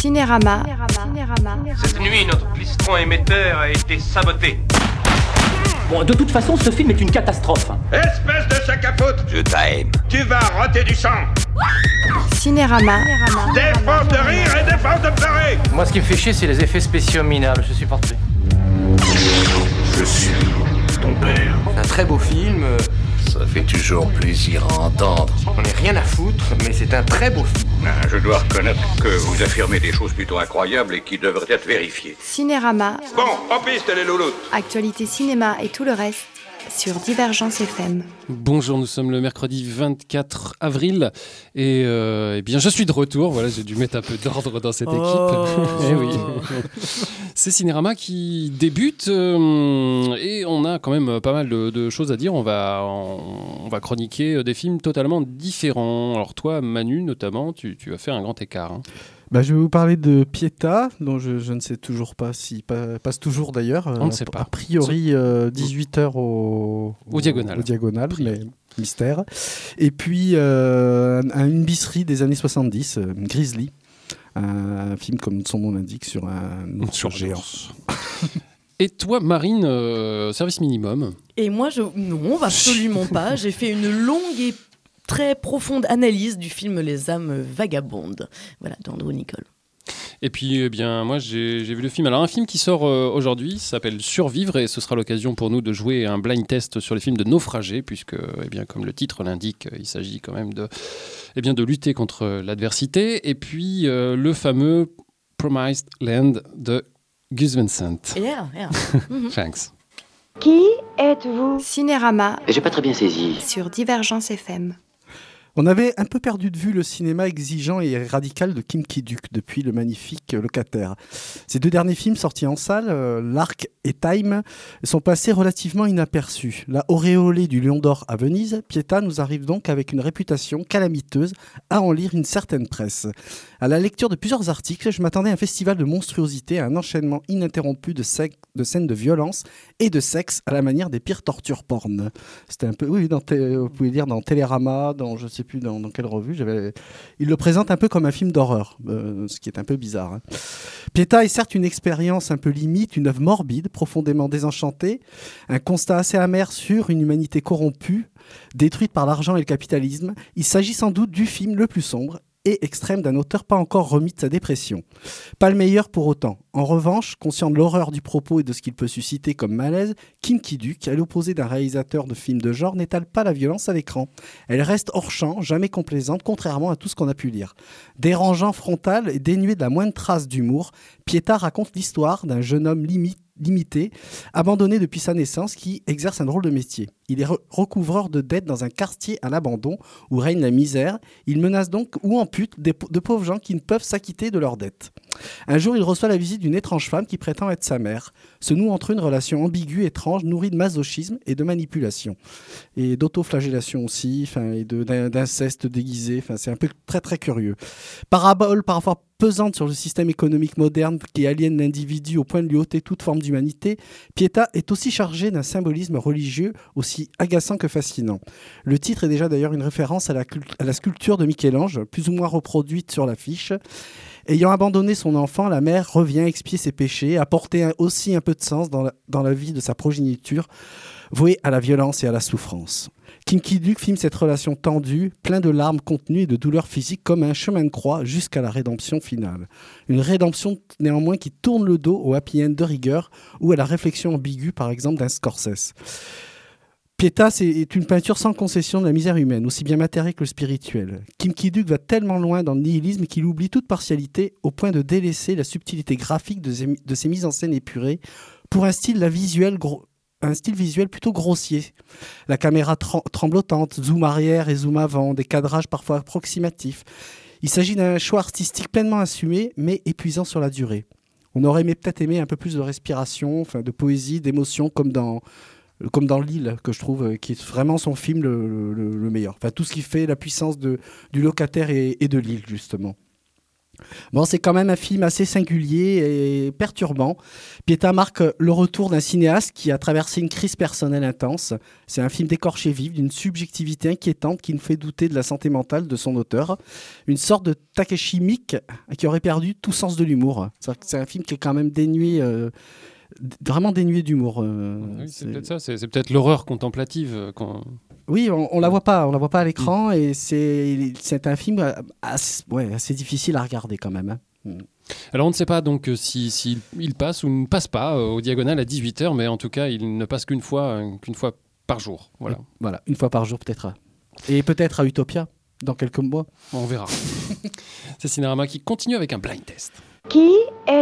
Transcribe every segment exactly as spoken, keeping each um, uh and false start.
Cinérama. Cinérama. Cette nuit, notre plistron émetteur a été saboté. Bon, de toute façon, ce film est une catastrophe. Espèce de sac à foutre! Je t'aime. Tu vas roter du sang! Cinérama. Défense de rire et défense de pleurer! Moi, ce qui me fait chier, c'est les effets spéciaux minables. Je supporte plus. Je suis ton père. Un très beau film. Ça fait toujours plaisir à entendre. On n'est rien à foutre, mais c'est un très beau film. Ah, je dois reconnaître que vous affirmez des choses plutôt incroyables et qui devraient être vérifiées. Cinérama. Bon, en piste les louloutes! Actualité cinéma et tout le reste sur Divergence F M. Bonjour, nous sommes le mercredi vingt-quatre avril et, euh, eh bien je suis de retour. Voilà, j'ai dû mettre un peu d'ordre dans cette équipe. Oh. Eh oui. C'est Cinérama qui débute euh, et on a quand même pas mal de, de choses à dire. On va, on, on va chroniquer des films totalement différents. Alors toi, Manu, notamment, tu, tu vas faire un grand écart. Hein. Bah, je vais vous parler de Pietà, dont je, je ne sais toujours pas s'il pa- passe toujours d'ailleurs. On ne sait pas. A priori, euh, dix-huit heures au, Au diagonal. Au diagonal, mais mystère. Et puis, euh, un- une bisserie des années soixante-dix, euh, Grizzly. Un film, comme son nom l'indique, sur un ours Sur géant. Et toi, Marine, euh, service minimum. Et moi, je... non, absolument pas. J'ai fait une longue et très profonde analyse du film Les âmes vagabondes, voilà, d'Andrew Niccol. Et puis, eh bien, moi, j'ai, j'ai vu le film. Alors, un film qui sort euh, aujourd'hui s'appelle Survivre et ce sera l'occasion pour nous de jouer un blind test sur les films de naufragés, puisque, eh bien, comme le titre l'indique, il s'agit quand même de, eh bien, de lutter contre l'adversité. Et puis, euh, le fameux Promised Land de Gus Van Sant. Yeah, yeah. Thanks. Qui êtes-vous? Cinérama J'ai pas très bien saisi. sur Divergence F M. On avait un peu perdu de vue le cinéma exigeant et radical de Kim Ki-duk depuis Le Magnifique Locataire. Ces deux derniers films sortis en salle, euh, L'Arc et Time, sont passés relativement inaperçus. La auréolée du Lion d'Or à Venise, Pietà nous arrive donc avec une réputation calamiteuse à en lire une certaine presse. À la lecture de plusieurs articles, je m'attendais à un festival de monstruosité, à un enchaînement ininterrompu de, sec- de scènes de violence et de sexe à la manière des pires tortures porn. C'était un peu, oui, dans té- vous pouvez lire dans Télérama, dans je sais plus dans, dans quelle revue. J'avais... Il le présente un peu comme un film d'horreur, euh, ce qui est un peu bizarre. Hein. Pietà est certes une expérience un peu limite, une œuvre morbide, profondément désenchantée, un constat assez amer sur une humanité corrompue, détruite par l'argent et le capitalisme. Il s'agit sans doute du film le plus sombre et extrême d'un auteur pas encore remis de sa dépression. Pas le meilleur pour autant. En revanche, conscient de l'horreur du propos et de ce qu'il peut susciter comme malaise, Kim Ki-duk, à l'opposé d'un réalisateur de films de genre, n'étale pas la violence à l'écran. Elle reste hors champ, jamais complaisante, contrairement à tout ce qu'on a pu lire. Dérangeant, frontal et dénué de la moindre trace d'humour, Pietà raconte l'histoire d'un jeune homme limite limité, abandonné depuis sa naissance, qui exerce un drôle de métier. Il est re- recouvreur de dettes dans un quartier à l'abandon où règne la misère. Il menace donc ou ampute des, de pauvres gens qui ne peuvent s'acquitter de leurs dettes. Un jour, il reçoit la visite d'une étrange femme qui prétend être sa mère. Se noue entre eux une relation ambiguë, étrange, nourrie de masochisme et de manipulation. Et d'autoflagellation aussi, et de, d'in- d'inceste déguisé. C'est un peu très très curieux. Parabole parfois pesante sur le système économique moderne qui aliène l'individu au point de lui ôter toute forme d'humanité, Pietà est aussi chargé d'un symbolisme religieux aussi agaçant que fascinant. Le titre est déjà d'ailleurs une référence à la, cult- à la sculpture de Michel-Ange, plus ou moins reproduite sur l'affiche. Ayant abandonné son enfant, la mère revient expier ses péchés, apporter un- aussi un peu de sens dans la, dans la vie de sa progéniture, vouée à la violence et à la souffrance. Kim Ki-duk filme cette relation tendue, plein de larmes contenues et de douleurs physiques comme un chemin de croix jusqu'à la rédemption finale. Une rédemption néanmoins qui tourne le dos au happy end de rigueur ou à la réflexion ambiguë par exemple d'un Scorsese. Pietà c'est, est une peinture sans concession de la misère humaine, aussi bien matérielle que spirituelle. Kim Ki-duk va tellement loin dans le nihilisme qu'il oublie toute partialité au point de délaisser la subtilité graphique de ses, de ses mises en scène épurées pour un style la visuel gros, un style visuel plutôt grossier. La caméra trem- tremblotante, zoom arrière et zoom avant, des cadrages parfois approximatifs. Il s'agit d'un choix artistique pleinement assumé, mais épuisant sur la durée. On aurait aimé, peut-être aimé un peu plus de respiration, enfin, de poésie, d'émotion, comme dans, comme dans L'Île, que je trouve qui est vraiment son film le, le, le meilleur. Enfin, tout ce qui fait la puissance de, du locataire et, et de l'île, justement. Bon, c'est quand même un film assez singulier et perturbant. Pieta marque le retour d'un cinéaste qui a traversé une crise personnelle intense. C'est un film d'écorché vif, d'une subjectivité inquiétante qui nous fait douter de la santé mentale de son auteur. Une sorte de Takeshi Miike qui aurait perdu tout sens de l'humour. C'est un film qui est quand même dénué... Euh, vraiment dénué d'humour. Euh, oui, c'est, c'est peut-être ça, c'est, c'est peut-être l'horreur contemplative. Quand... Oui, on, on la voit pas, on la voit pas à l'écran, mmh. et c'est, c'est un film assez, ouais, assez difficile à regarder quand même. Hein. Mmh. Alors on ne sait pas donc si, si il passe ou ne passe pas euh, au Diagonal à dix-huit heures, mais en tout cas il ne passe qu'une fois, euh, qu'une fois par jour. Voilà. Voilà, une fois par jour peut-être. Et peut-être à Utopia dans quelques mois. On verra. C'est Cinérama qui continue avec un blind test. Qui êtes-vous ?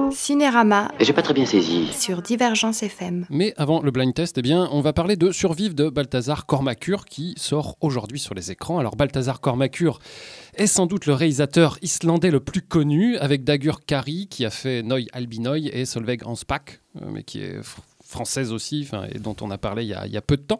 Cinérama. J'ai pas très bien saisi. Sur Divergence F M. Mais avant le blind test, eh bien, on va parler de Survivre de Balthazar Kormákur qui sort aujourd'hui sur les écrans. Alors Balthazar Kormákur est sans doute le réalisateur islandais le plus connu, avec Dagur Kari qui a fait Noi Albinoi et Solveig Hansbach, euh, mais qui est fr- française aussi, et dont on a parlé il y a, il y a peu de temps.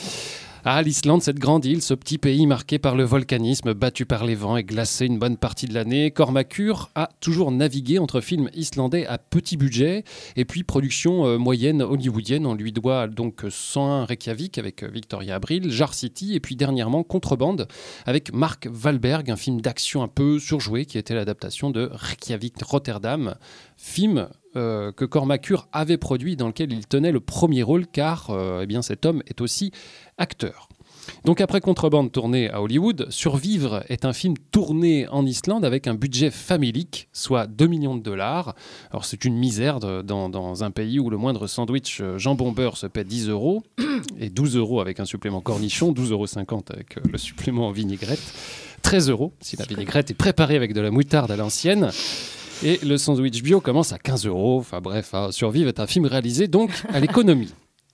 Ah, l'Islande, cette grande île, ce petit pays marqué par le volcanisme, battu par les vents et glacé une bonne partie de l'année. Kormákur a toujours navigué entre films islandais à petit budget et puis production euh, moyenne hollywoodienne. On lui doit donc cent un Reykjavik avec Victoria Abril, Jar City et puis dernièrement Contrebande avec Mark Wahlberg, un film d'action un peu surjoué qui était l'adaptation de Reykjavik Rotterdam, film euh, que Kormákur avait produit dans lequel il tenait le premier rôle car euh, eh bien, cet homme est aussi acteur. Donc après Contrebande tourné à Hollywood, Survivre est un film tourné en Islande avec un budget familique, soit deux millions de dollars. Alors c'est une misère de, dans, dans un pays où le moindre sandwich jambon beurre se paie dix euros et douze euros avec un supplément cornichon, douze euros cinquante avec le supplément en vinaigrette, treize euros si la vinaigrette est préparée avec de la moutarde à l'ancienne. Et le sandwich bio commence à quinze euros. Enfin bref, hein, Survivre est un film réalisé donc à l'économie.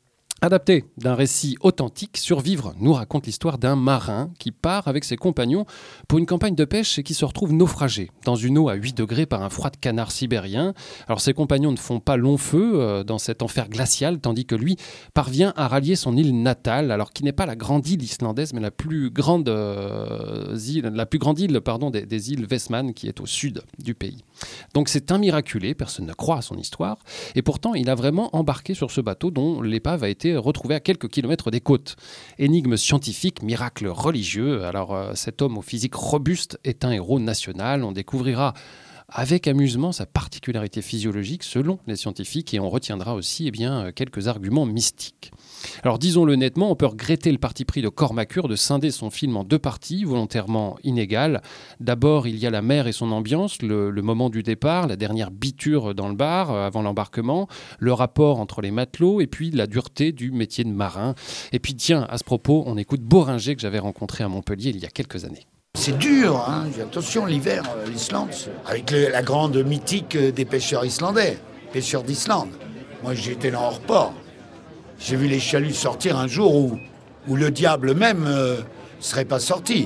Adapté d'un récit authentique, Survivre nous raconte l'histoire d'un marin qui part avec ses compagnons pour une campagne de pêche et qui se retrouve naufragé dans une eau à huit degrés par un froid de canard sibérien. Alors ses compagnons ne font pas long feu euh, dans cet enfer glacial, tandis que lui parvient à rallier son île natale, alors qui n'est pas la grande île islandaise, mais la plus grande, euh, île, la plus grande île pardon, des, des îles Vestmann, qui est au sud du pays. Donc c'est un miraculé, personne ne croit à son histoire, et pourtant il a vraiment embarqué sur ce bateau dont l'épave a été retrouvé à quelques kilomètres des côtes. Énigme scientifique, miracle religieux. Alors euh, cet homme au physique robuste est un héros national. On découvrira avec amusement sa particularité physiologique selon les scientifiques et on retiendra aussi eh bien, quelques arguments mystiques. Alors disons-le nettement, on peut regretter le parti pris de Kormákur de scinder son film en deux parties volontairement inégales. D'abord, il y a la mer et son ambiance, le, le moment du départ, la dernière biture dans le bar euh, avant l'embarquement, le rapport entre les matelots et puis la dureté du métier de marin. Et puis tiens, à ce propos, on écoute Boringer que j'avais rencontré à Montpellier il y a quelques années. C'est dur, hein. Attention, l'hiver, euh, l'Islande, avec le, la grande mythique euh, des pêcheurs islandais, pêcheurs d'Islande. Moi, j'étais là en report. J'ai vu les chaluts sortir un jour où, où le diable même ne euh, serait pas sorti.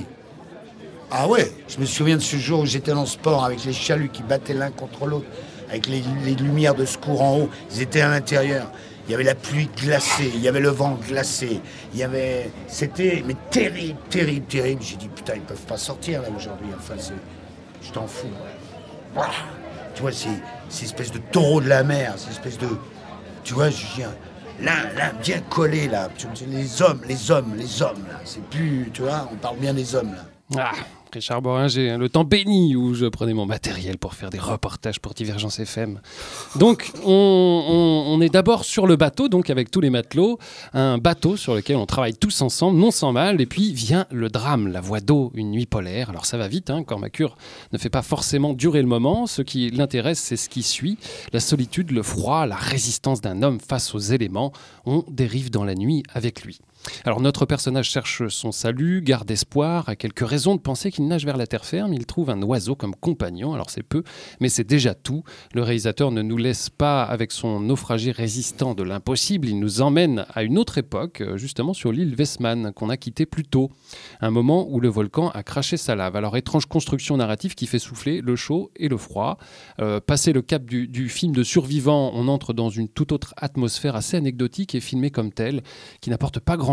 Ah ouais, je me souviens de ce jour où j'étais dans ce port avec les chaluts qui battaient l'un contre l'autre, avec les, les lumières de secours en haut, ils étaient à l'intérieur. Il y avait la pluie glacée, il y avait le vent glacé, il y avait... C'était mais terrible, terrible, terrible. J'ai dit, putain, ils peuvent pas sortir là aujourd'hui. Enfin, c'est... Je t'en fous. Voilà. Tu vois, c'est, c'est une espèce de taureau de la mer, c'est une espèce de... Tu vois, je viens... Là, là, bien collé, là. Les hommes, les hommes, les hommes, là. C'est plus... Tu vois, on parle bien des hommes, là. Ah, Richard Boringer, le temps béni où je prenais mon matériel pour faire des reportages pour Divergence F M. Donc, on, on, on est d'abord sur le bateau, donc avec tous les matelots, un bateau sur lequel on travaille tous ensemble, non sans mal, et puis vient le drame, la voie d'eau, une nuit polaire. Alors ça va vite, hein, Kormákur ne fait pas forcément durer le moment, ce qui l'intéresse, c'est ce qui suit, la solitude, le froid, la résistance d'un homme face aux éléments. On dérive dans la nuit avec lui. Alors notre personnage cherche son salut, garde espoir, a quelques raisons de penser qu'il nage vers la terre ferme, il trouve un oiseau comme compagnon, alors c'est peu, mais c'est déjà tout. Le réalisateur ne nous laisse pas avec son naufragé résistant de l'impossible, il nous emmène à une autre époque, justement sur l'île Vestmann, qu'on a quittée plus tôt, un moment où le volcan a craché sa lave. Alors étrange construction narrative qui fait souffler le chaud et le froid. Euh, passé le cap du, du film de survivant, on entre dans une toute autre atmosphère assez anecdotique et filmée comme telle, qui n'apporte pas grand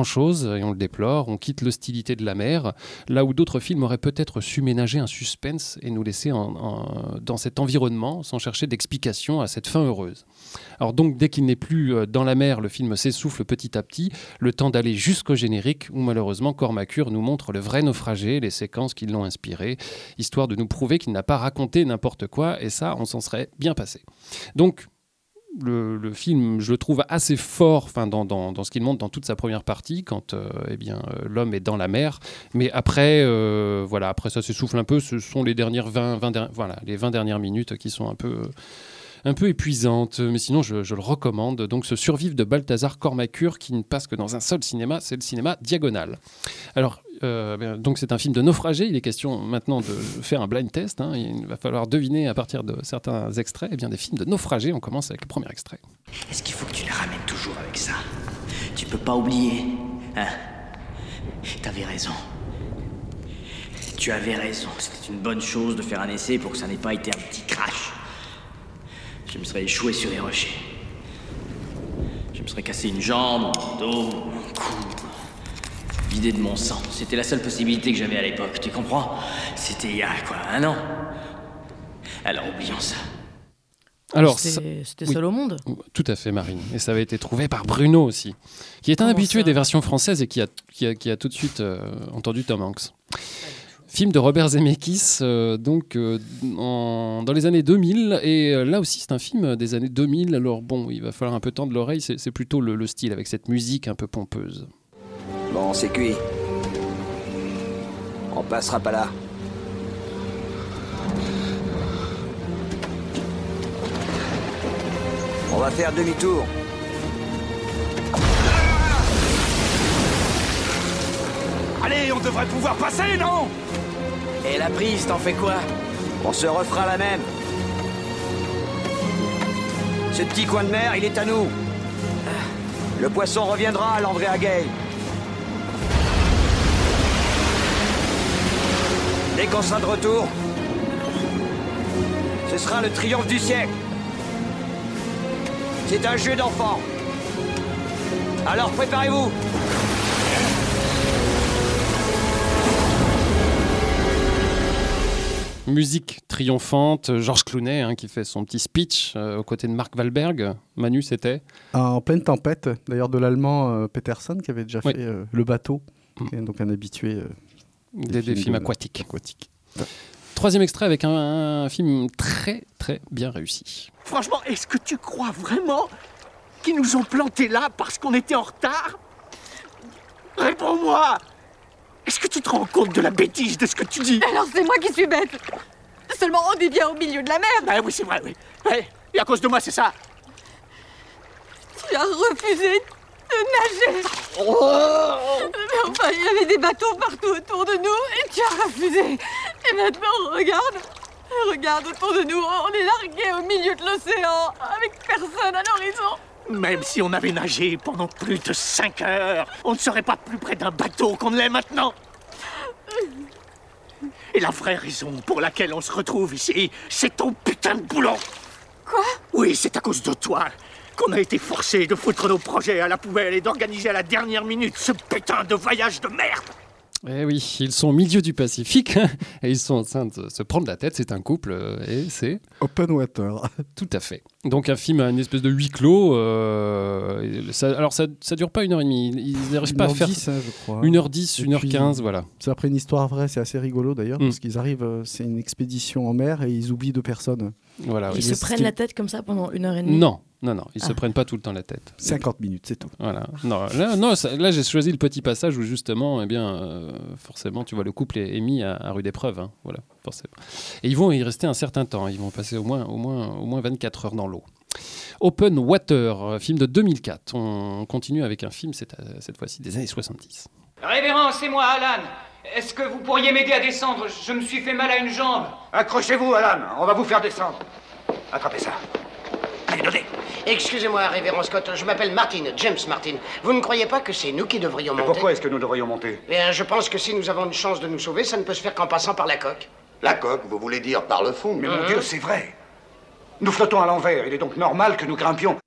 grand-chose, et on le déplore. On quitte l'hostilité de la mer, là où d'autres films auraient peut-être su ménager un suspense et nous laisser en, en, dans cet environnement sans chercher d'explication à cette fin heureuse. Alors donc, dès qu'il n'est plus dans la mer, le film s'essouffle petit à petit, le temps d'aller jusqu'au générique, où malheureusement Cormacur nous montre le vrai naufragé, les séquences qui l'ont inspiré, histoire de nous prouver qu'il n'a pas raconté n'importe quoi, et ça, on s'en serait bien passé. Donc, Le, le film, je le trouve assez fort dans, dans, dans ce qu'il montre dans toute sa première partie, quand euh, eh bien, euh, l'homme est dans la mer. Mais après, euh, voilà, après ça s'essouffle un peu. Ce sont les, dernières vingt, vingt, voilà, les vingt dernières minutes qui sont un peu, euh, un peu épuisantes. Mais sinon, je, je le recommande. Donc, ce Survivre de Balthazar Cormacur, qui ne passe que dans un seul cinéma, c'est le cinéma Diagonal. Alors, Euh, donc c'est un film de naufragé. Il est question maintenant de faire un blind test. Hein. Il va falloir deviner à partir de certains extraits eh bien, des films de naufragé. On commence avec le premier extrait. Est-ce qu'il faut que tu les ramènes toujours avec ça? Tu peux pas oublier, hein? T'avais raison. Tu avais raison. C'était une bonne chose de faire un essai pour que ça n'ait pas été un petit crash. Je me serais échoué sur les rochers. Je me serais cassé une jambe, mon dos, mon cou. Vidé de mon sang. C'était la seule possibilité que j'avais à l'époque, tu comprends? C'était il y a quoi, un an? Alors oublions ça. Alors, c'était, c'était oui, seul au monde. Tout à fait, Marine. Et ça avait été trouvé par Bruno aussi, qui est un Comment habitué ça des versions françaises et qui a, qui a, qui a tout de suite euh, entendu Tom Hanks. Film de Robert Zemeckis, euh, donc euh, en, dans les années deux mille, et euh, là aussi c'est un film des années deux mille. Alors bon, il va falloir un peu tendre l'oreille. C'est, c'est plutôt le, le style avec cette musique un peu pompeuse. Bon, c'est cuit. On passera pas là. On va faire demi-tour. Allez, on devrait pouvoir passer, non? Et la prise, t'en fais quoi? On se refera la même. Ce petit coin de mer, il est à nous. Le poisson reviendra à l'Andrea Gay. Dès qu'on sera de retour, ce sera le triomphe du siècle. C'est un jeu d'enfant. Alors préparez-vous. Musique triomphante, Georges Clooney hein, qui fait son petit speech euh, aux côtés de Mark Wahlberg. Manu, c'était En pleine tempête, d'ailleurs de l'allemand euh, Peterson qui avait déjà oui. fait euh, Le Bateau, mm. donc un habitué euh, des, des, des films, films de, aquatiques. aquatiques. Ouais. Troisième extrait avec un, un film très très bien réussi. Franchement, est-ce que tu crois vraiment qu'ils nous ont plantés là parce qu'on était en retard? Réponds-moi! Est-ce que tu te rends compte de la bêtise de ce que tu dis? Alors c'est moi qui suis bête. Seulement on est bien au milieu de la mer. Ah oui, c'est vrai, oui. Ouais, et à cause de moi, c'est ça. Tu as refusé de nager. Oh Mais enfin, il y avait des bateaux partout autour de nous et tu as refusé. Et maintenant, regarde. Regarde autour de nous, on est largués au milieu de l'océan avec personne à l'horizon. Même si on avait nagé pendant plus de cinq heures, on ne serait pas plus près d'un bateau qu'on ne l'est maintenant. Et la vraie raison pour laquelle on se retrouve ici, c'est ton putain de boulot. Quoi? Oui, c'est à cause de toi qu'on a été forcés de foutre nos projets à la poubelle et d'organiser à la dernière minute ce putain de voyage de merde. Eh oui, ils sont au milieu du Pacifique et ils sont en train de se prendre la tête. C'est un couple et c'est... Open Water. Tout à fait. Donc un film à une espèce de huis clos. Euh, ça, alors ça, ça dure pas une heure et demie. Ils n'arrivent pas à faire... dix, hein, je crois. une heure dix, une heure quinze, voilà. C'est après une histoire vraie, c'est assez rigolo d'ailleurs, Mm. parce qu'ils arrivent, c'est une expédition en mer et ils oublient deux personnes. Voilà, Ils oui. se prennent la tête comme ça pendant une heure et demie? Non, non, non. Ils Ah. se prennent pas tout le temps la tête. cinquante minutes, c'est tout. Voilà. Non, là, non, ça- là, j'ai choisi le petit passage où justement, eh bien, euh, forcément, tu vois, le couple est, est mis à, à rude épreuve. Hein, voilà, forcément. Et ils vont y rester un certain temps. Ils vont passer au moins, au moins, au moins vingt-quatre heures dans l'eau. Open Water, euh, film de deux mille quatre. On continue avec un film, cette, cette fois-ci, des années soixante-dix. Révérend, c'est moi, Alan. Est-ce que vous pourriez m'aider à descendre? Je me suis fait mal à une jambe. Accrochez-vous, Alan. On va vous faire descendre. Attrapez ça. Allez, donnez. Excusez-moi, révérend Scott, je m'appelle Martin, James Martin. Vous ne croyez pas que c'est nous qui devrions Mais monter? pourquoi est-ce que nous devrions monter? Bien, je pense que si nous avons une chance de nous sauver, ça ne peut se faire qu'en passant par la coque. La coque, vous voulez dire par le fond? Mais mon Mhm. Dieu, c'est vrai. Nous flottons à l'envers. Il est donc normal que nous grimpions.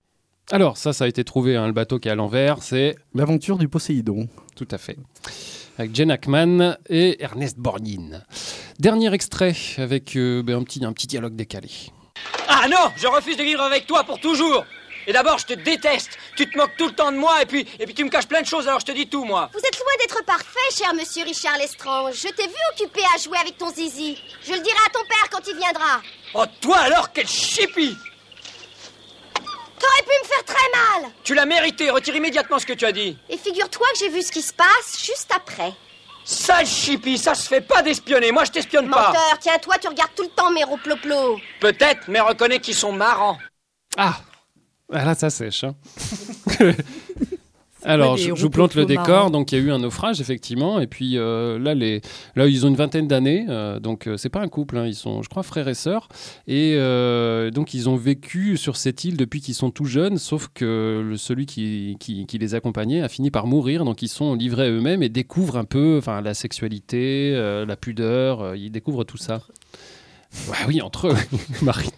Alors, ça, ça a été trouvé, hein, le bateau qui est à l'envers, c'est... L'aventure du Poséidon. Tout à fait. Avec Gene Hackman et Ernest Borgnine. Dernier extrait avec euh, ben, un, petit, un petit dialogue décalé. Ah non, je refuse de vivre avec toi pour toujours. Et d'abord, je te déteste. Tu te moques tout le temps de moi et puis, et puis tu me caches plein de choses, alors je te dis tout, moi. Vous êtes loin d'être parfait, cher monsieur Richard Lestrange. Je t'ai vu occupé à jouer avec ton zizi. Je le dirai à ton père quand il viendra. Oh, toi alors, quel chippie! T'aurais pu me faire très mal. Tu l'as mérité, retire immédiatement ce que tu as dit. Et figure-toi que j'ai vu ce qui se passe juste après. Sale chippie, ça se fait pas d'espionner, moi je t'espionne pas. Menteur, tiens-toi, tu regardes tout le temps mes rouploplos. Peut-être, mais reconnais qu'ils sont marrants. Ah, ah là, ça sèche. Hein. Alors, je, je vous plante le décor. Marrants. Donc, il y a eu un naufrage, effectivement. Et puis, euh, là, les... là, ils ont une vingtaine d'années. Euh, donc, euh, c'est pas un couple. Hein, ils sont, je crois, frères et sœurs. Et euh, donc, ils ont vécu sur cette île depuis qu'ils sont tout jeunes. Sauf que le, celui qui, qui, qui les accompagnait a fini par mourir. Donc, ils sont livrés à eux-mêmes et découvrent un peu la sexualité, euh, la pudeur. Euh, ils découvrent tout ça. Ouais, oui, entre eux, Marit.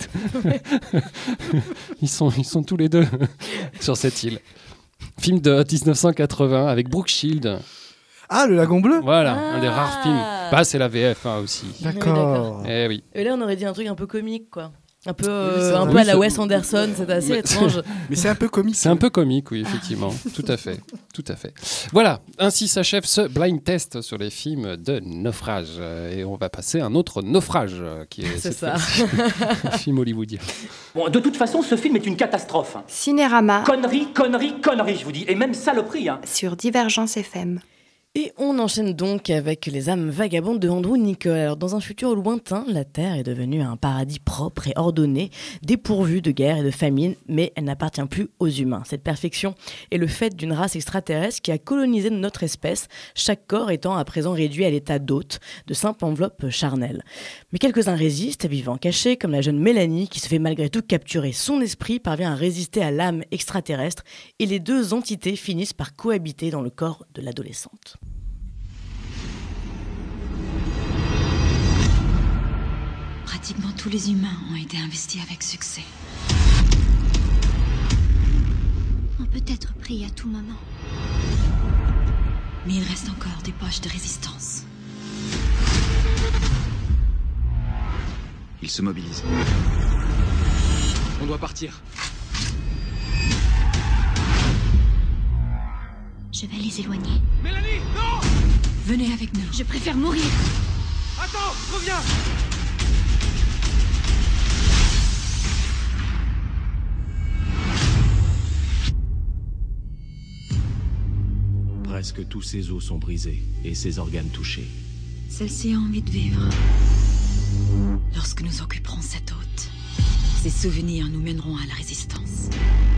ils, sont, ils sont tous les deux sur cette île. Film de dix-neuf cent quatre-vingts avec Brooke Shields. Ah, le Lagon Bleu. Voilà, Ah. un des rares films. Bah, c'est la V F hein, aussi. D'accord. Eh oui. Et là, on aurait dit un truc un peu comique, quoi. Un peu, Oui, euh, c'est un vrai. peu à Oui, la c'est- Wes Anderson, c'est assez Mais- étrange. Mais c'est un peu comique. C'est un peu comique, oui, effectivement. Tout à fait. Tout à fait. Voilà, ainsi s'achève ce blind test sur les films de naufrage. Euh, Et on va passer à un autre naufrage, euh, qui est C'est cette ça. fois-ci un film hollywoodien. Bon, de toute façon, ce film est une catastrophe. Cinérama Connerie, connerie, connerie, je vous dis. Et même saloperie, hein. sur Divergence F M. Et on enchaîne donc avec Les âmes vagabondes de Andrew Niccol. Alors, dans un futur lointain, la Terre est devenue un paradis propre et ordonné, dépourvu de guerre et de famine, mais elle n'appartient plus aux humains. Cette perfection est le fait d'une race extraterrestre qui a colonisé notre espèce, chaque corps étant à présent réduit à l'état d'hôte, de simple enveloppe charnelle. Mais quelques-uns résistent, vivant cachés, comme la jeune Mélanie, qui se fait malgré tout capturer. Son esprit parvient à résister à l'âme extraterrestre, et les deux entités finissent par cohabiter dans le corps de l'adolescente. Pratiquement tous les humains ont été investis avec succès. On peut être pris à tout moment. Mais il reste encore des poches de résistance. Ils se mobilisent. On doit partir. Je vais les éloigner. Mélanie, non! Venez avec nous. Je préfère mourir. Attends, reviens! Presque tous ses os sont brisés et ses organes touchés. Celle-ci a envie de vivre. Lorsque nous occuperons cette hôte, ses souvenirs nous mèneront à la résistance.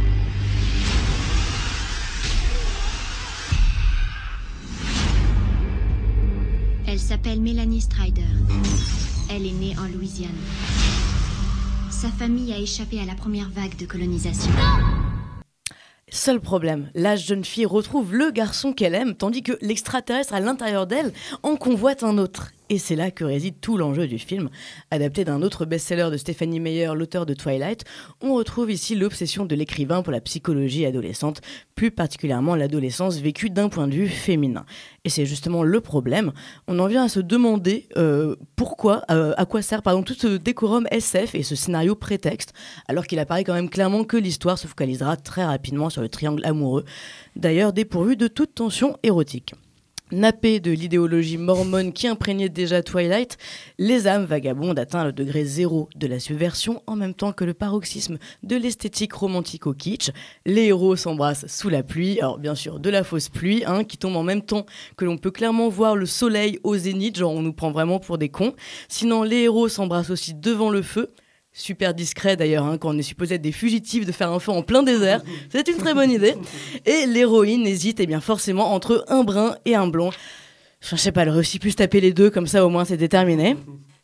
Elle s'appelle Mélanie Strider. Elle est née en Louisiane. Sa famille a échappé à la première vague de colonisation. Seul problème, la jeune fille retrouve le garçon qu'elle aime, tandis que l'extraterrestre à l'intérieur d'elle en convoite un autre. Et c'est là que réside tout l'enjeu du film. Adapté d'un autre best-seller de Stephanie Meyer, l'auteur de Twilight, on retrouve ici l'obsession de l'écrivain pour la psychologie adolescente, plus particulièrement l'adolescence vécue d'un point de vue féminin. Et c'est justement le problème. On en vient à se demander euh, pourquoi, euh, à quoi sert pardon, tout ce décorum S F et ce scénario prétexte, alors qu'il apparaît quand même clairement que l'histoire se focalisera très rapidement sur le triangle amoureux, d'ailleurs dépourvu de toute tension érotique. Nappé de l'idéologie mormone qui imprégnait déjà Twilight, Les âmes vagabondes atteint le degré zéro de la subversion en même temps que le paroxysme de l'esthétique romantique au kitsch. Les héros s'embrassent sous la pluie, alors bien sûr de la fausse pluie, hein, qui tombe en même temps que l'on peut clairement voir le soleil au zénith, genre on nous prend vraiment pour des cons. Sinon les héros s'embrassent aussi devant le feu. Super discret d'ailleurs, hein, quand on est supposé être des fugitifs de faire un feu en plein désert. C'est une très bonne idée. Et l'héroïne hésite eh bien, forcément entre un brun et un blond. Enfin, je sais pas, elle réussit plus taper les deux, comme ça au moins c'est déterminé.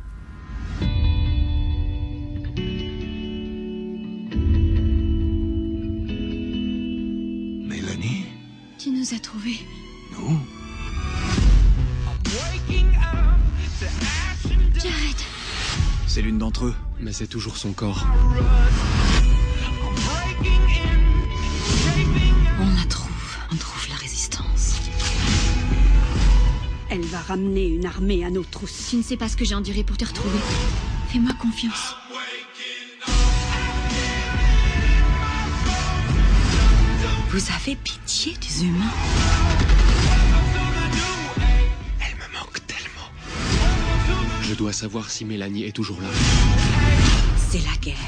Mélanie? Tu nous as trouvés. Nous? Jared. C'est l'une d'entre eux, mais c'est toujours son corps. On la trouve, on trouve la résistance. Elle va ramener une armée à nos trousses. Tu ne sais pas ce que j'ai enduré pour te retrouver. Fais-moi confiance. Vous avez pitié des humains? Elle me manque tellement. Je dois savoir si Mélanie est toujours là. C'est la guerre.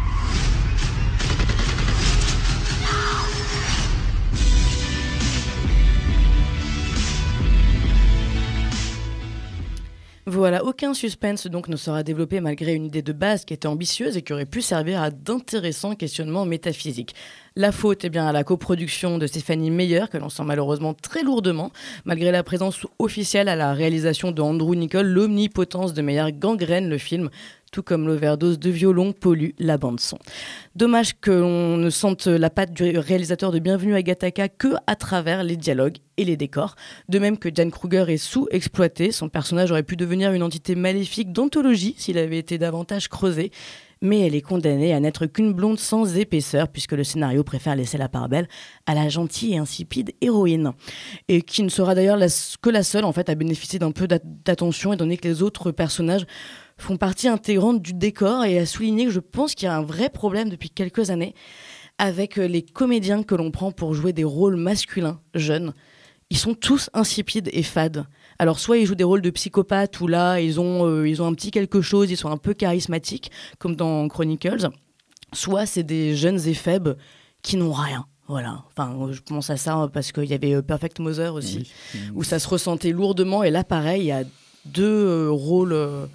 Voilà, aucun suspense donc ne sera développé malgré une idée de base qui était ambitieuse et qui aurait pu servir à d'intéressants questionnements métaphysiques. La faute est bien à la coproduction de Stéphanie Meyer, que l'on sent malheureusement très lourdement, malgré la présence officielle à la réalisation de Andrew Niccol. L'omnipotence de Meyer gangrène le film, tout comme l'overdose de violon pollue la bande-son. Dommage que l'on ne sente la patte du réalisateur de Bienvenue à Gattaca que à travers les dialogues et les décors. De même que Diane Kruger est sous-exploité, son personnage aurait pu devenir une entité maléfique d'anthologie s'il avait été davantage creusé. Mais elle est condamnée à n'être qu'une blonde sans épaisseur, puisque le scénario préfère laisser la part belle à la gentille et insipide héroïne. Et qui ne sera d'ailleurs la, que la seule en fait, à bénéficier d'un peu d'attention, étant donné que les autres personnages font partie intégrante du décor, et à souligner que je pense qu'il y a un vrai problème depuis quelques années avec les comédiens que l'on prend pour jouer des rôles masculins jeunes. Ils sont tous insipides et fades. Alors soit ils jouent des rôles de psychopathes où là ils ont, euh, ils ont un petit quelque chose, ils sont un peu charismatiques comme dans Chronicles, soit c'est des jeunes et faibles qui n'ont rien. Voilà, enfin je pense à ça parce qu'il y avait Perfect Mother aussi, oui. Où ça se ressentait lourdement, et là pareil, il y a deux euh, rôles euh,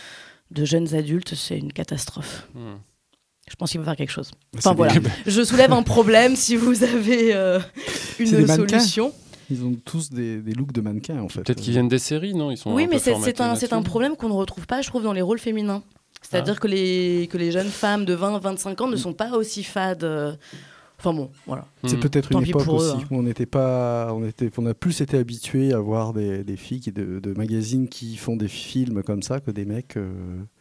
de jeunes adultes, c'est une catastrophe. Hmm. Je pense qu'il faut faire quelque chose. Enfin voilà, je soulève un problème si vous avez euh, une solution. Ils ont tous des, des looks de mannequins, en fait. Peut-être qu'ils viennent des séries, non? Ils sont Oui, un mais peu c'est, c'est, un, c'est un problème qu'on ne retrouve pas, je trouve, dans les rôles féminins. C'est-à-dire ah. que, les, que les jeunes femmes de vingt à vingt-cinq ans ne sont pas aussi fades. Euh... Enfin bon, voilà. C'est mmh. peut-être Tant une époque aussi eux, hein. où on n'était pas, on était, on a plus été habitués à voir des, des filles de, de magazines qui font des films comme ça que des mecs, euh,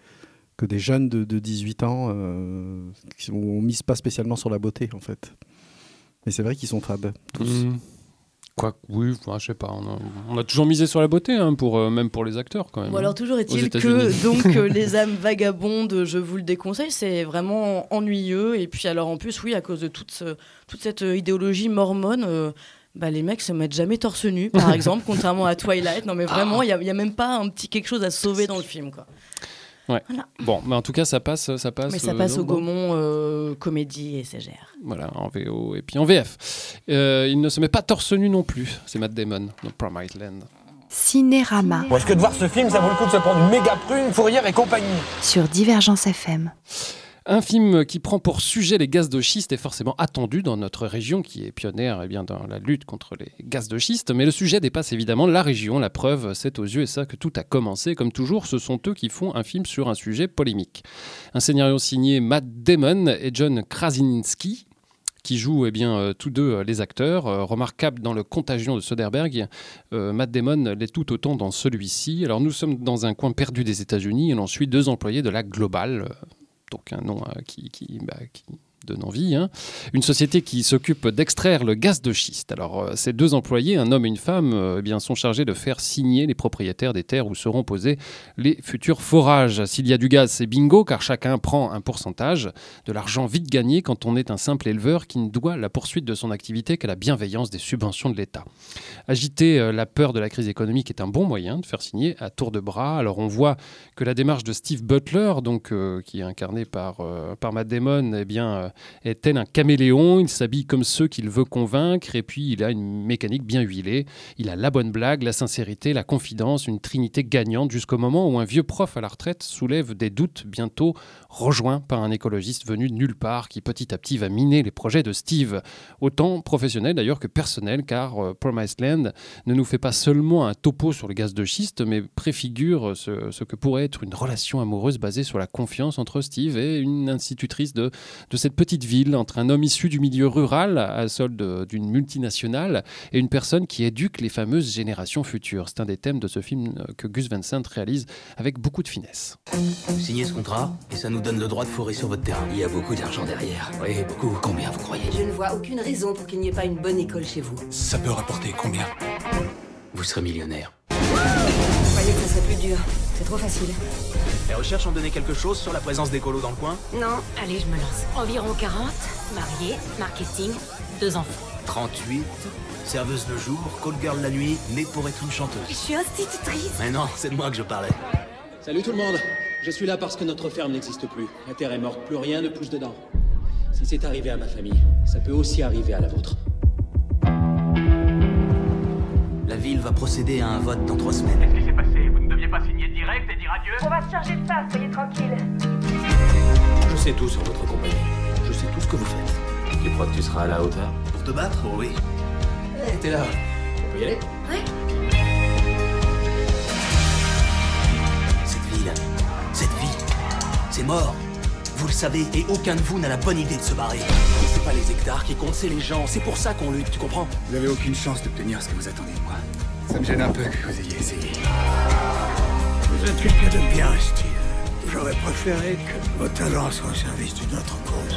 que des jeunes de, de dix-huit ans euh, qui ne misent pas spécialement sur la beauté, en fait. Mais c'est vrai qu'ils sont fades, tous. Mmh. Quoi, oui, enfin, je sais pas. On a, on a toujours misé sur la beauté, hein, pour, euh, même pour les acteurs quand même. Ou alors toujours est-il que donc euh, les âmes vagabondes, je vous le déconseille, c'est vraiment ennuyeux. Et puis alors en plus, oui, à cause de toute, ce, toute cette idéologie mormone, euh, bah, les mecs se mettent jamais torse nu, par exemple, contrairement à Twilight. Non mais vraiment, il y, y a même pas un petit quelque chose à sauver dans le film, quoi. Ouais. Voilà. Bon, mais en tout cas, ça passe, ça passe. Mais ça passe euh, au Gaumont euh, comédie et C G R. Voilà, en V O et puis en V F. Euh, il ne se met pas torse nu non plus. C'est Matt Damon dans Promised Land. Cinérama. Bon, est-ce que de voir ce film, ça vaut le coup de se prendre une méga prune, Fourrière et compagnie? Sur Divergence F M. Un film qui prend pour sujet les gaz de schiste est forcément attendu dans notre région qui est pionnière eh bien, dans la lutte contre les gaz de schiste. Mais le sujet dépasse évidemment la région. La preuve, c'est aux U S A que tout a commencé. Comme toujours, ce sont eux qui font un film sur un sujet polémique. Un scénario signé Matt Damon et John Krasinski, qui jouent eh bien, euh, tous deux euh, les acteurs. Euh, remarquable dans le Contagion de Soderbergh, euh, Matt Damon l'est tout autant dans celui-ci. Alors nous sommes dans un coin perdu des États-Unis et l'on suit deux employés de la Global, euh, donc un nom euh, qui, qui, bah, qui donne envie, hein. Une société qui s'occupe d'extraire le gaz de schiste. Alors euh, ces deux employés, un homme et une femme, euh, eh bien, sont chargés de faire signer les propriétaires des terres où seront posés les futurs forages. S'il y a du gaz, c'est bingo, car chacun prend un pourcentage de l'argent vite gagné quand on est un simple éleveur qui ne doit la poursuite de son activité qu'à la bienveillance des subventions de l'État. Agiter euh, la peur de la crise économique est un bon moyen de faire signer à tour de bras. Alors on voit que la démarche de Steve Butler, donc, euh, qui est incarné par, euh, par Matt Damon, eh bien, euh, est tel un caméléon. Il s'habille comme ceux qu'il veut convaincre, et puis il a une mécanique bien huilée. Il a la bonne blague, la sincérité, la confidence, une trinité gagnante jusqu'au moment où un vieux prof à la retraite soulève des doutes, bientôt rejoint par un écologiste venu de nulle part qui petit à petit va miner les projets de Steve, autant professionnel d'ailleurs que personnel, car euh, Promised Land ne nous fait pas seulement un topo sur le gaz de schiste, mais préfigure ce, ce que pourrait être une relation amoureuse basée sur la confiance entre Steve et une institutrice de, de cette petite ville entre un homme issu du milieu rural à solde d'une multinationale et une personne qui éduque les fameuses générations futures. C'est un des thèmes de ce film que Gus Van Sant réalise avec beaucoup de finesse. Signez ce contrat et ça nous donne le droit de fourrer sur votre terrain. Il y a beaucoup d'argent derrière. Oui, beaucoup. Combien vous croyez? Je ne vois aucune raison pour qu'il n'y ait pas une bonne école chez vous. Ça peut rapporter combien? Vous serez millionnaire. Je croyais que ça serait plus dur. C'est trop facile. Les recherches ont donné quelque chose sur la présence d'écolos dans le coin? Non, allez, je me lance. Environ quarante, mariés, marketing, deux enfants. trente-huit, serveuse le jour, call girl la nuit, née pour être une chanteuse. Je suis institutrice. Mais non, c'est de moi que je parlais. Salut tout le monde. Je suis là parce que notre ferme n'existe plus. La terre est morte, plus rien ne pousse dedans. Si c'est arrivé à ma famille, ça peut aussi arriver à la vôtre. La ville va procéder à un vote dans trois semaines. Qu'est-ce qui s'est passé? Vous ne deviez pas signer direct et dire adieu? On va se charger de ça, soyez tranquille. Je sais tout sur votre compagnie. Je sais tout ce que vous faites. Tu crois que tu seras à la hauteur? Pour te battre? Oh oui. Hé, hey, t'es là. On peut y aller? Ouais. Cette ville, cette vie, c'est mort. Vous le savez, et aucun de vous n'a la bonne idée de se barrer. C'est pas les hectares qui comptent, c'est les gens. C'est pour ça qu'on lutte, tu comprends? Vous n'avez aucune chance d'obtenir ce que vous attendez de moi. Ça me gêne un peu que vous ayez essayé. Vous êtes quelqu'un de bien, Steve. J'aurais préféré que vos talents soient au service d'une autre cause.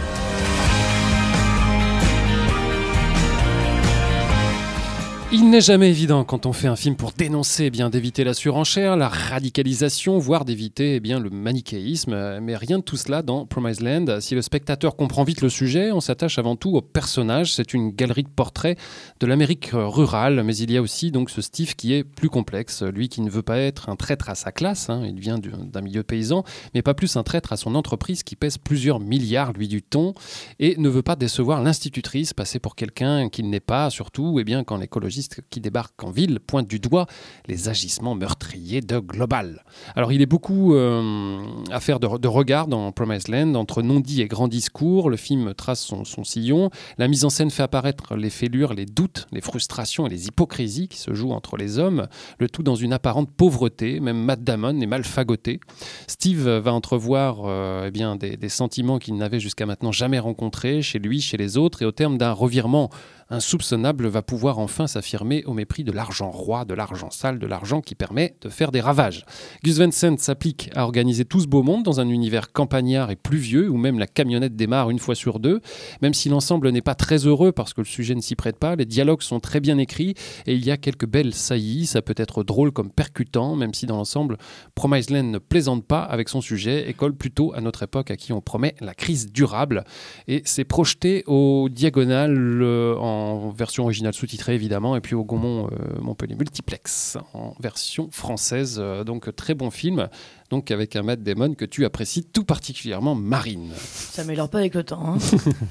Il n'est jamais évident quand on fait un film pour dénoncer, eh bien d'éviter la surenchère, la radicalisation, voire d'éviter eh bien le manichéisme. Mais rien de tout cela dans Promised Land. Si le spectateur comprend vite le sujet, on s'attache avant tout aux personnages. C'est une galerie de portraits de l'Amérique rurale, mais il y a aussi donc ce Steve qui est plus complexe. Lui qui ne veut pas être un traître à sa classe, hein, il vient d'un milieu paysan, mais pas plus un traître à son entreprise qui pèse plusieurs milliards, lui du ton, et ne veut pas décevoir l'institutrice, passer pour quelqu'un qu'il n'est pas, surtout eh bien quand l'écologiste qui débarque en ville pointe du doigt les agissements meurtriers de Global. Alors il est beaucoup euh, à faire de, de regard dans Promised Land, entre non-dit et grands discours, le film trace son, son sillon, la mise en scène fait apparaître les fêlures, les doutes, les frustrations et les hypocrisies qui se jouent entre les hommes, le tout dans une apparente pauvreté, même Matt Damon est mal fagoté. Steve va entrevoir euh, eh bien, des, des sentiments qu'il n'avait jusqu'à maintenant jamais rencontrés chez lui, chez les autres, et au terme d'un revirement insoupçonnable va pouvoir enfin s'affirmer au mépris de l'argent roi, de l'argent sale, de l'argent qui permet de faire des ravages. Gus Van Sant s'applique à organiser tout ce beau monde dans un univers campagnard et pluvieux où même la camionnette démarre une fois sur deux, même si l'ensemble n'est pas très heureux parce que le sujet ne s'y prête pas, les dialogues sont très bien écrits et il y a quelques belles saillies, ça peut être drôle comme percutant, même si dans l'ensemble, Promised Land ne plaisante pas avec son sujet et colle plutôt à notre époque à qui on promet la crise durable. Et c'est projeté au diagonal euh, en en version originale sous-titrée évidemment, et puis au Gaumont euh, Montpellier Multiplex en version française. Euh, donc très bon film, donc avec un Matt Damon que tu apprécies tout particulièrement, Marine. Ça m'améliore pas avec le temps. Hein.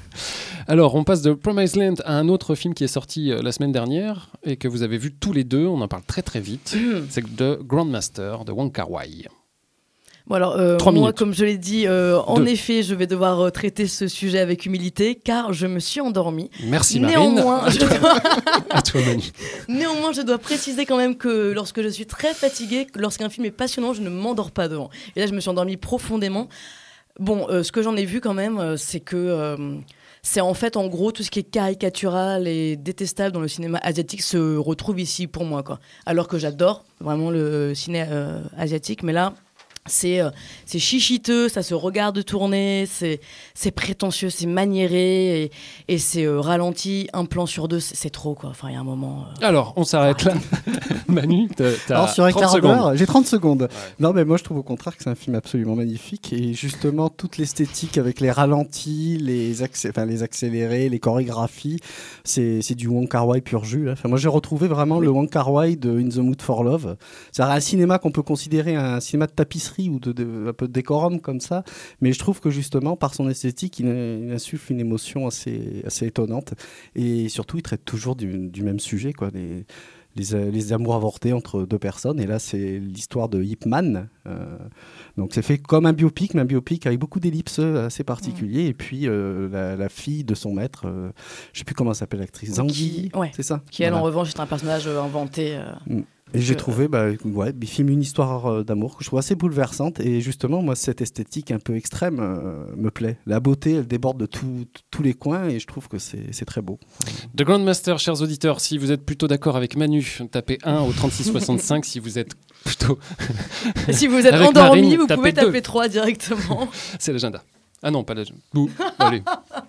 Alors on passe de Promised Land à un autre film qui est sorti euh, la semaine dernière et que vous avez vu tous les deux, on en parle très très vite. C'est The Grandmaster de Wong Kar-wai. Bon alors, euh, Trois moi, minutes. comme je l'ai dit, euh, en Deux. effet, je vais devoir euh, traiter ce sujet avec humilité, car je me suis endormie. Merci Marine. Néanmoins, je dois... À toi Manu. Néanmoins, je dois préciser quand même que lorsque je suis très fatiguée, lorsqu'un film est passionnant, je ne m'endors pas devant. Et là, je me suis endormie profondément. Bon, euh, ce que j'en ai vu quand même, euh, c'est que... Euh, c'est en fait, en gros, tout ce qui est caricatural et détestable dans le cinéma asiatique se retrouve ici pour moi, quoi. Alors que j'adore vraiment le ciné euh, asiatique, mais là... C'est, euh, c'est chichiteux, ça se regarde tourner, c'est, c'est prétentieux, c'est maniéré et, et c'est euh, ralenti, un plan sur deux, c'est, c'est trop quoi. Enfin, il y a un moment. Euh... Alors, on s'arrête là. Manu, t'as, t'as Alors, sur un trente quart secondes. d'heure, j'ai trente secondes. Ouais. Non, mais moi je trouve au contraire que c'est un film absolument magnifique et justement toute l'esthétique avec les ralentis, les, accé- enfin, les accélérés, les chorégraphies, c'est, c'est du Wong Kar-wai pur jus. Là. Enfin, moi j'ai retrouvé vraiment oui. le Wong Kar-wai de In the Mood for Love. C'est un cinéma qu'on peut considérer un cinéma de tapisserie ou de, de, un peu de décorum comme ça, mais je trouve que justement par son esthétique il, il insuffle une émotion assez, assez étonnante et surtout il traite toujours du, du même sujet quoi, les, les, les amours avortés entre deux personnes et là c'est l'histoire de Ip Man, euh, donc c'est fait comme un biopic, mais un biopic avec beaucoup d'ellipses assez particuliers mmh. et puis euh, la, la fille de son maître, euh, je ne sais plus comment s'appelle l'actrice, Zhang Yi, ouais. c'est ça qui elle voilà. en revanche est un personnage inventé euh... mmh. Et j'ai trouvé, bah, ouais, il filme une histoire euh, d'amour que je trouve assez bouleversante. Et justement, moi, cette esthétique un peu extrême euh, me plaît. La beauté, elle déborde de tout, tous les coins et je trouve que c'est, c'est très beau. The Grandmaster, chers auditeurs, si vous êtes plutôt d'accord avec Manu, tapez un au trente-six soixante-cinq. Si vous êtes plutôt. Si vous êtes avec endormi, Marine, vous pouvez tapez taper deux. trois directement. C'est l'agenda. Ah non, pas l'agenda. Bouh. Allez.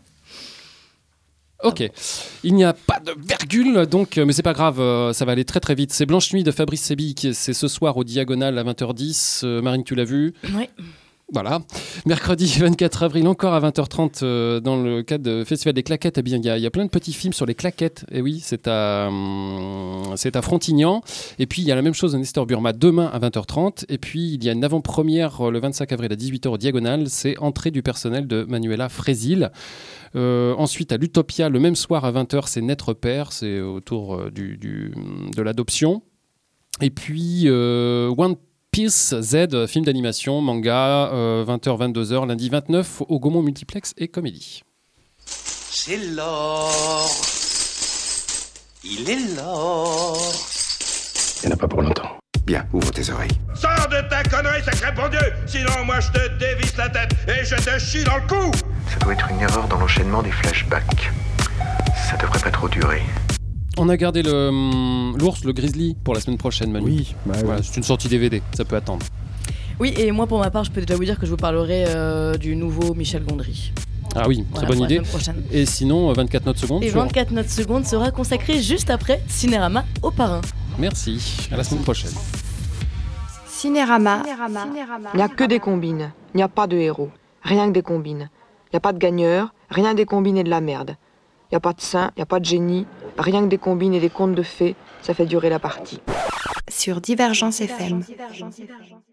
Ok, il n'y a pas de virgule, donc, mais c'est pas grave, euh, ça va aller très très vite. C'est Blanche Nuit de Fabrice Sébi, qui est- c'est ce soir au Diagonal à vingt heures dix. Euh, Marine, tu l'as vu ? Oui. Voilà. Mercredi vingt-quatre avril, encore à vingt heures trente, euh, dans le cadre du Festival des Claquettes. Eh bien, il y, a- il y a plein de petits films sur les claquettes. Et oui, c'est à, hum, c'est à Frontignan. Et puis, il y a la même chose à Nestor Burma demain à vingt heures trente. Et puis, il y a une avant-première euh, le vingt-cinq avril à dix-huit heures au Diagonal. C'est Entrée du personnel de Manuela Frézil. Euh, ensuite, à l'Utopia, le même soir à vingt heures, c'est Naître Père. C'est autour euh, du, du- de l'adoption. Et puis, euh, One Piece Z, film d'animation, manga, euh, vingt heures, vingt-deux heures, lundi vingt-neuf au Gaumont Multiplex et Comédie. C'est l'or. Il est l'or. Il n'y en a pas pour longtemps. Bien, ouvre tes oreilles. Sors de ta connerie, sacré bon Dieu. Sinon, moi, je te dévisse la tête et je te chie dans le cou. Ça doit être une erreur dans l'enchaînement des flashbacks. Ça devrait pas trop durer. On a gardé le, hum, l'ours, le grizzly pour la semaine prochaine, Manu. Oui, bah voilà, oui. c'est une sortie D V D, ça peut attendre. Oui, et moi pour ma part, je peux déjà vous dire que je vous parlerai euh, du nouveau Michel Gondry. Ah oui, très Voilà, bonne pour la idée. semaine prochaine. Et sinon, euh, vingt-quatre notes secondes. Et sur- vingt-quatre notes secondes sera consacré juste après Cinérama au parrain. Merci, à la semaine prochaine. Cinérama. Il n'y a que des combines, il n'y a pas de héros, rien que des combines. Il n'y a pas de gagneurs, rien des combines et de la merde. Il n'y a pas de saint, il n'y a pas de génie, rien que des combines et des contes de fées, ça fait durer la partie. Sur Divergence F M.